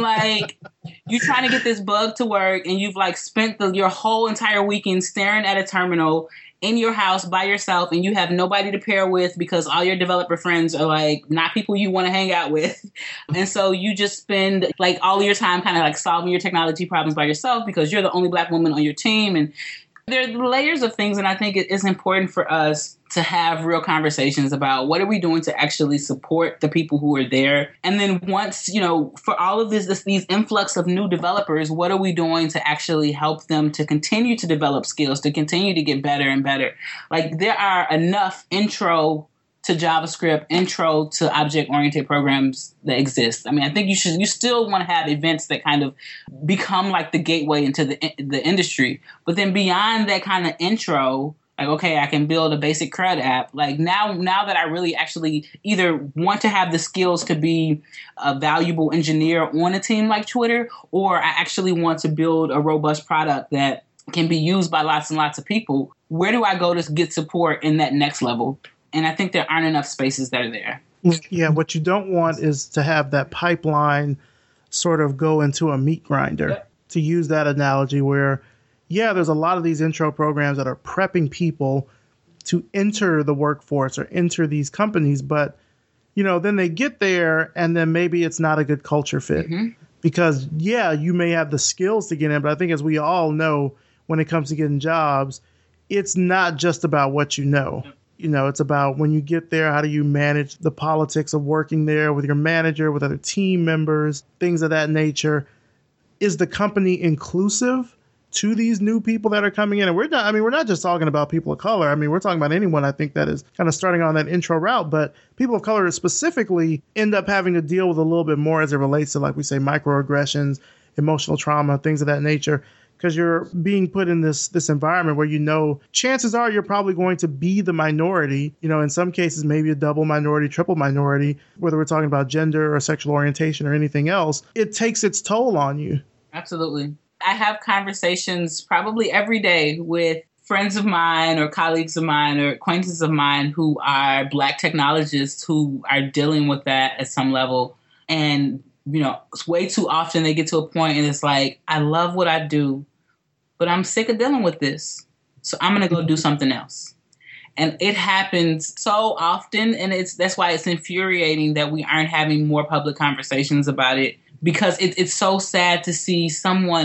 C: you're trying to get this bug to work and you've spent your whole entire weekend staring at a terminal in your house by yourself and you have nobody to pair with because all your developer friends are not people you want to hang out with. And so you just spend all of your time kind of solving your technology problems by yourself because you're the only Black woman on your team. And there are layers of things. And I think it is important for us to have real conversations about what are we doing to actually support the people who are there. And then once, for all of these influx of new developers, what are we doing to actually help them to continue to develop skills, to continue to get better and better? There are enough intro to JavaScript, intro to object-oriented programs that exist. I think you still want to have events that kind of become the gateway into the industry. But then beyond that kind of intro, okay, I can build a basic CRUD app. Now that I really actually either want to have the skills to be a valuable engineer on a team like Twitter, or I actually want to build a robust product that can be used by lots and lots of people, where do I go to get support in that next level? And I think there aren't enough spaces that are there.
B: Yeah, what you don't want is to have that pipeline sort of go into a meat grinder, to use that analogy where, there's a lot of these intro programs that are prepping people to enter the workforce or enter these companies. But, then they get there and then maybe it's not a good culture fit because, you may have the skills to get in. But I think as we all know, when it comes to getting jobs, it's not just about what you know. It's about when you get there, how do you manage the politics of working there with your manager, with other team members, things of that nature. Is the company inclusive to these new people that are coming in? And we're not just talking about people of color. We're talking about anyone, I think, that is kind of starting on that intro route. But people of color specifically end up having to deal with a little bit more as it relates to, we say, microaggressions, emotional trauma, things of that nature. Because you're being put in this environment where chances are you're probably going to be the minority, in some cases maybe a double minority, triple minority, whether we're talking about gender or sexual orientation or anything else. It takes its toll on you.
C: Absolutely. I have conversations probably every day with friends of mine or colleagues of mine or acquaintances of mine who are Black technologists who are dealing with that at some level. And, way too often they get to a point and it's I love what I do, but I'm sick of dealing with this. So I'm going to go do something else. And it happens so often. And that's why it's infuriating that we aren't having more public conversations about it, because it's so sad to see someone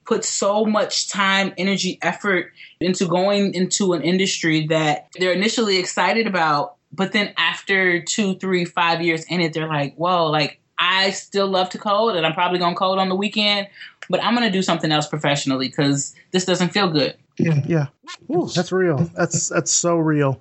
C: put so much time, energy, effort into going into an industry that they're initially excited about. But then after 2, 3, 5 years in it, they're like, whoa, like I still love to code and I'm probably going to code on the weekend, but I'm going to do something else professionally because this doesn't feel good.
B: Yeah. Ooh, that's real. That's so real.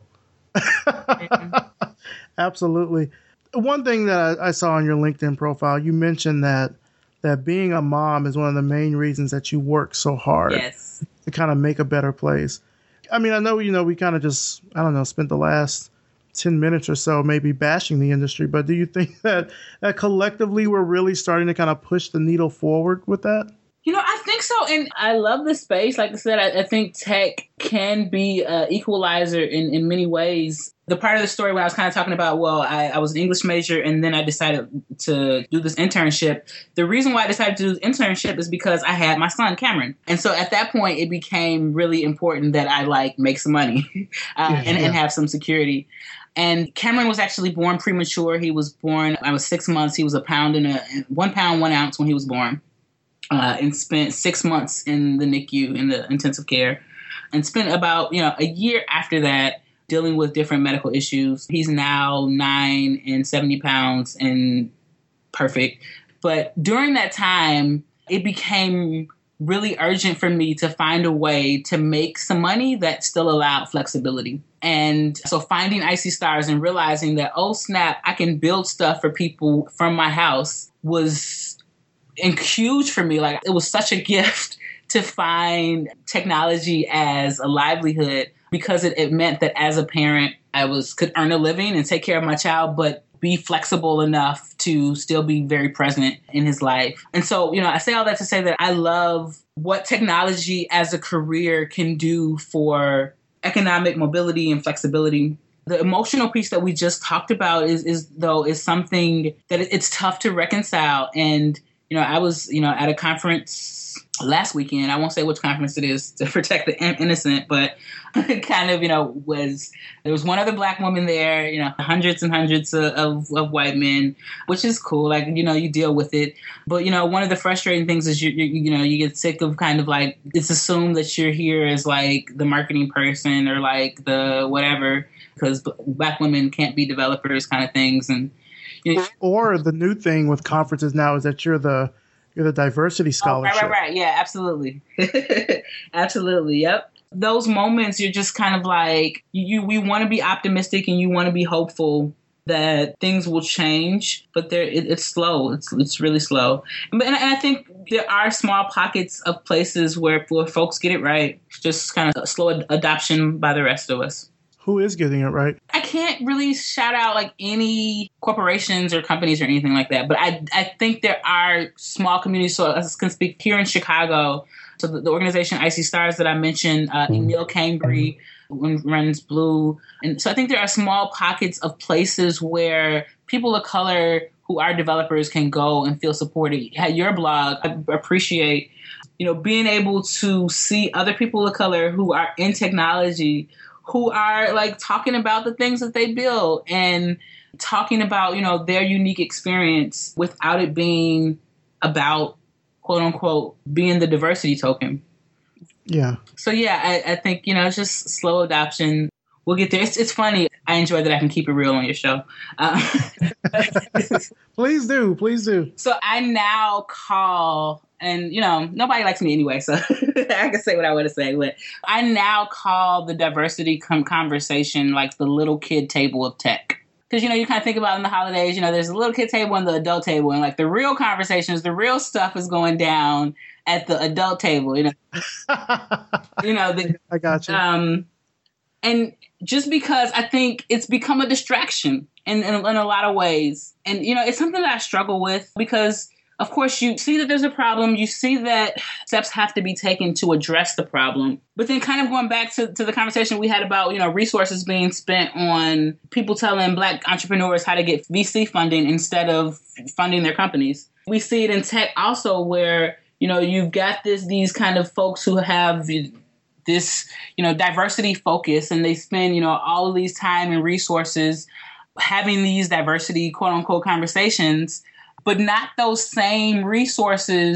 B: Absolutely. One thing that I saw on your LinkedIn profile, you mentioned that being a mom is one of the main reasons that you work so hard to kind of make a better place. I mean, I know, we kind of just, I don't know, spent the last 10 minutes or so maybe bashing the industry, but do you think that collectively we're really starting to kind of push the needle forward with that?
C: I think so. And I love the space. Like I said, I think tech can be an equalizer in many ways. The part of the story when I was kind of talking about, I was an English major and then I decided to do this internship. The reason why I decided to do this internship is because I had my son, Cameron. And so at that point, it became really important that I make some money and have some security. And Cameron was actually born premature. He was born, I was 6 months. He was 1 pound, 1 ounce when he was born. And spent 6 months in the NICU, in the intensive care, and spent about, a year after that dealing with different medical issues. He's now 9 and 70 pounds and perfect. But during that time, it became really urgent for me to find a way to make some money that still allowed flexibility. And so finding Icy Stars and realizing that, oh, snap, I can build stuff for people from my house was huge for me. Like, it was such a gift to find technology as a livelihood because it meant that as a parent, I could earn a living and take care of my child, but be flexible enough to still be very present in his life. And so, I say all that to say that I love what technology as a career can do for economic mobility and flexibility. The emotional piece that we just talked about is something that it's tough to reconcile. And I was, at a conference last weekend. I won't say which conference it is to protect the innocent, but it kind of, there was one other Black woman there, hundreds and hundreds of white men, which is cool. Like, you deal with it. But, one of the frustrating things is, you get sick of kind of like, it's assumed that you're here as like the marketing person or like the whatever, because Black women can't be developers kind of things. And,
B: or the new thing with conferences now is that you're the diversity scholarship.
C: Oh, right. Yeah, absolutely. Absolutely. Yep. Those moments, you're just kind of like, we want to be optimistic and you want to be hopeful that things will change, but it's slow. It's really slow. And I think there are small pockets of places where folks get it right. Just kind of slow adoption by the rest of us.
B: Who is getting it right?
C: I can't really shout out like any corporations or companies or anything like that, but I think there are small communities. So I can speak here in Chicago. So the organization Icy Stars that I mentioned, Neil Cambry runs Blue. And so I think there are small pockets of places where people of color who are developers can go and feel supported. At your blog, I appreciate, being able to see other people of color who are in technology who are like talking about the things that they build and talking about, their unique experience without it being about, quote unquote, being the diversity token.
B: Yeah. So
C: yeah, I think, it's just slow adoption. We'll get there. It's funny. I enjoy that I can keep it real on your show.
B: Please do. So
C: I now call, and nobody likes me anyway, so I can say what I want to say, but I now call the diversity conversation like the little kid table of tech. Because, you kind of think about in the holidays, there's a little kid table and the adult table, and like the real conversations, the real stuff is going down at the adult table,
B: I got you.
C: And just because I think it's become a distraction in a lot of ways. And, it's something that I struggle with because, of course, you see that there's a problem. You see that steps have to be taken to address the problem. But then kind of going back to the conversation we had about, resources being spent on people telling Black entrepreneurs how to get VC funding instead of funding their companies. We see it in tech also where, you've got these kind of folks who have this, diversity focus, and they spend, all of these time and resources having these diversity, quote unquote, conversations, but not those same resources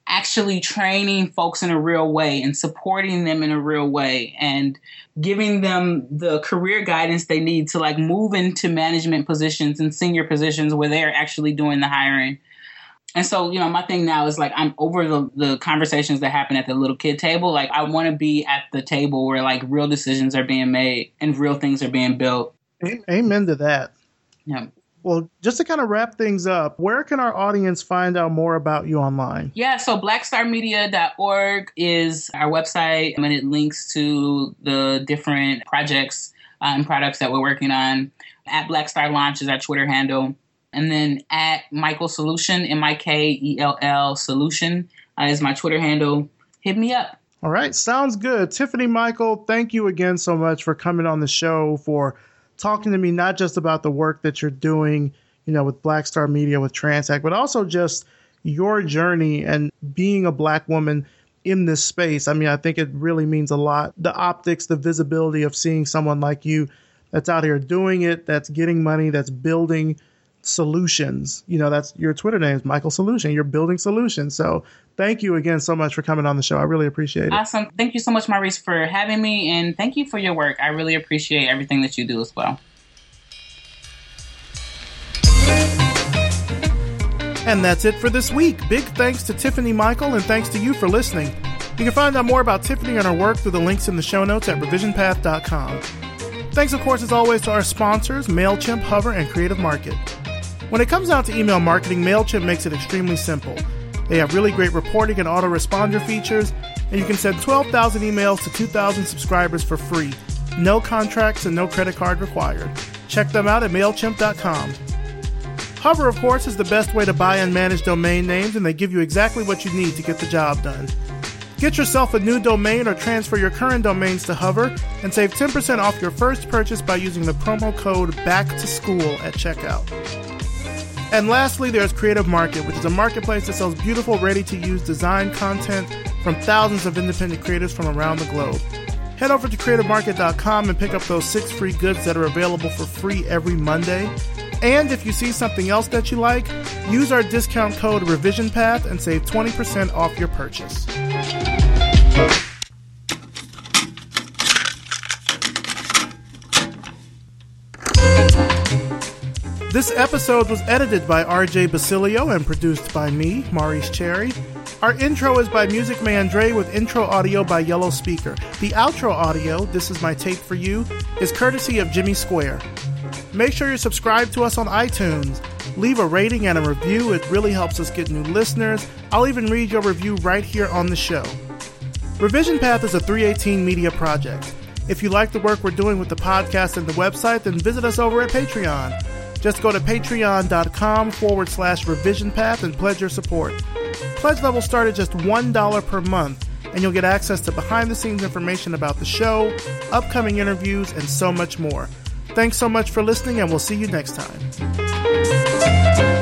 C: actually training folks in a real way and supporting them in a real way and giving them the career guidance they need to like move into management positions and senior positions where they're actually doing the hiring. And so, my thing now is like, I'm over the conversations that happen at the little kid table. Like, I want to be at the table where like real decisions are being made and real things are being built.
B: Amen to that.
C: Yeah.
B: Well, just to kind of wrap things up, where can our audience find out more about you online?
C: Yeah, so blackstarmedia.org is our website, and it links to the different projects and products that we're working on. At Blackstar Launch is our Twitter handle. And then at Michael Solution, Mikell Solution is my Twitter handle. Hit me up.
B: All right, sounds good. Tiffany Michael, thank you again so much for coming on the show, for talking to me not just about the work that you're doing, with Black Star Media, with Transact, but also just your journey and being a Black woman in this space. I mean, I think it really means a lot. The optics, the visibility of seeing someone like you that's out here doing it, that's getting money, that's building solutions. That's your Twitter name is Michael Solution. You're building solutions. So thank you again so much for coming on the show. I really appreciate it.
C: Awesome. Thank you so much, Maurice, for having me. And thank you for your work. I really appreciate everything that you do as well.
B: And that's it for this week. Big thanks to Tiffany Michael, and thanks to you for listening. You can find out more about Tiffany and her work through the links in the show notes at revisionpath.com. Thanks, of course, as always, to our sponsors, MailChimp, Hover, and Creative Market. When it comes down to email marketing, MailChimp makes it extremely simple. They have really great reporting and autoresponder features, and you can send 12,000 emails to 2,000 subscribers for free. No contracts and no credit card required. Check them out at MailChimp.com. Hover, of course, is the best way to buy and manage domain names, and they give you exactly what you need to get the job done. Get yourself a new domain or transfer your current domains to Hover and save 10% off your first purchase by using the promo code BACKTOSCHOOL at checkout. And lastly, there's Creative Market, which is a marketplace that sells beautiful, ready-to-use design content from thousands of independent creators from around the globe. Head over to creativemarket.com and pick up those 6 free goods that are available for free every Monday. And if you see something else that you like, use our discount code RevisionPath and save 20% off your purchase. This episode was edited by RJ Basilio and produced by me, Maurice Cherry. Our intro is by Music Man Dre with intro audio by Yellow Speaker. The outro audio, This Is My Tape for You, is courtesy of Jimmy Square. Make sure you're subscribed to us on iTunes. Leave a rating and a review. It really helps us get new listeners. I'll even read your review right here on the show. Revision Path is a 318 media project. If you like the work we're doing with the podcast and the website, then visit us over at Patreon. Just go to patreon.com/revisionpath and pledge your support. Pledge levels start at just $1 per month, and you'll get access to behind-the-scenes information about the show, upcoming interviews, and so much more. Thanks so much for listening, and we'll see you next time.